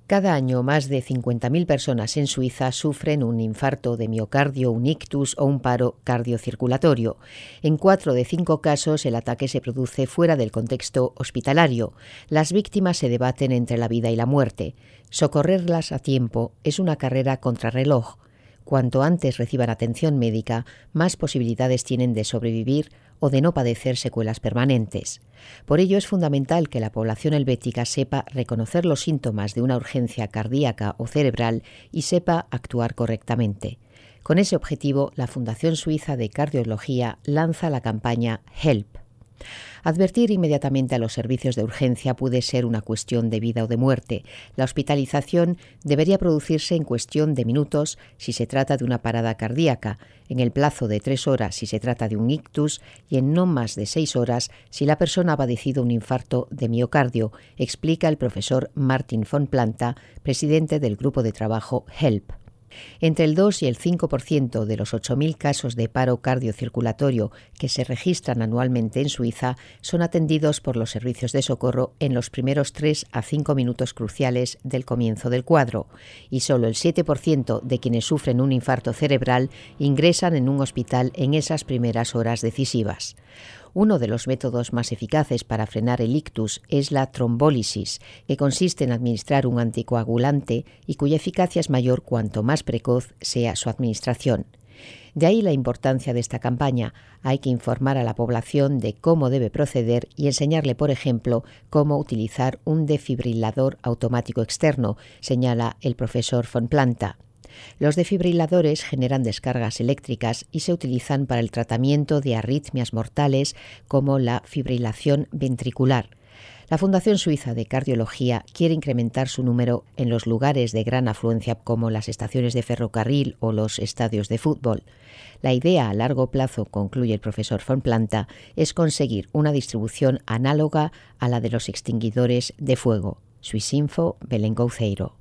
Cada año, más de 50.000 personas en Suiza sufren un infarto de miocardio, un ictus o un paro cardiocirculatorio. En 4 de 5 casos, el ataque se produce fuera del contexto hospitalario. Las víctimas se debaten entre la vida y la muerte. Socorrerlas a tiempo es una carrera contrarreloj. Cuanto antes reciban atención médica, más posibilidades tienen de sobrevivir o de no padecer secuelas permanentes. Por ello es fundamental que la población helvética sepa reconocer los síntomas de una urgencia cardíaca o cerebral y sepa actuar correctamente. Con ese objetivo, la Fundación Suiza de Cardiología lanza la campaña HELP. Advertir inmediatamente a los servicios de urgencia puede ser una cuestión de vida o de muerte. La hospitalización debería producirse en cuestión de minutos si se trata de una parada cardíaca, en el plazo de 3 horas si se trata de un ictus y en no más de 6 horas si la persona ha padecido un infarto de miocardio, explica el profesor Martin von Planta, presidente del grupo de trabajo HELP. Entre el 2 y el 5% de los 8.000 casos de paro cardiocirculatorio que se registran anualmente en Suiza son atendidos por los servicios de socorro en los primeros 3 a 5 minutos cruciales del comienzo del cuadro, y solo el 7% de quienes sufren un infarto cerebral ingresan en un hospital en esas primeras horas decisivas. Uno de los métodos más eficaces para frenar el ictus es la trombólisis, que consiste en administrar un anticoagulante y cuya eficacia es mayor cuanto más precoz sea su administración. De ahí la importancia de esta campaña. Hay que informar a la población de cómo debe proceder y enseñarle, por ejemplo, cómo utilizar un desfibrilador automático externo, señala el profesor von Planta. Los desfibriladores generan descargas eléctricas y se utilizan para el tratamiento de arritmias mortales como la fibrilación ventricular. La Fundación Suiza de Cardiología quiere incrementar su número en los lugares de gran afluencia como las estaciones de ferrocarril o los estadios de fútbol. La idea a largo plazo, concluye el profesor von Planta, es conseguir una distribución análoga a la de los extinguidores de fuego. Suisinfo, Belén Gouceiro.